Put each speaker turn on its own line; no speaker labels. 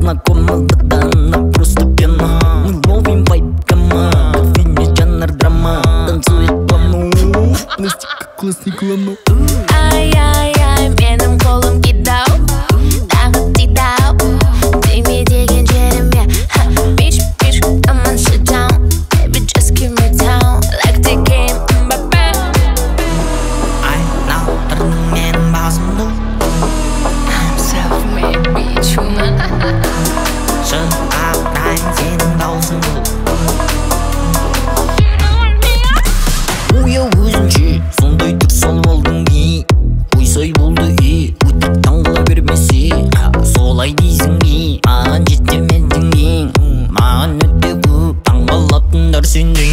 знакома, да она просто пьяна. Мы ловим вайб кама, как в фильме жанр драма. Танцует плавно, пластик классный главно.
Ай-яй-яй, менің қолым кидау, тағы тидау. Тиме деген жеріме, bitch, come on sit down. Baby, just give me down, like the game, Mbappé.
айналдырдың менің басымды.
I'm self-made bitch, woman.
Шырқатайын сенің даусыңды. Уя өзінше сондай түр сол болдың ей. Ойсай болды ей, өтіп таңғыла бермесе. Солай дейсің ей, маған жетемедің ең. Маған өте көп таңғалатындар сендей.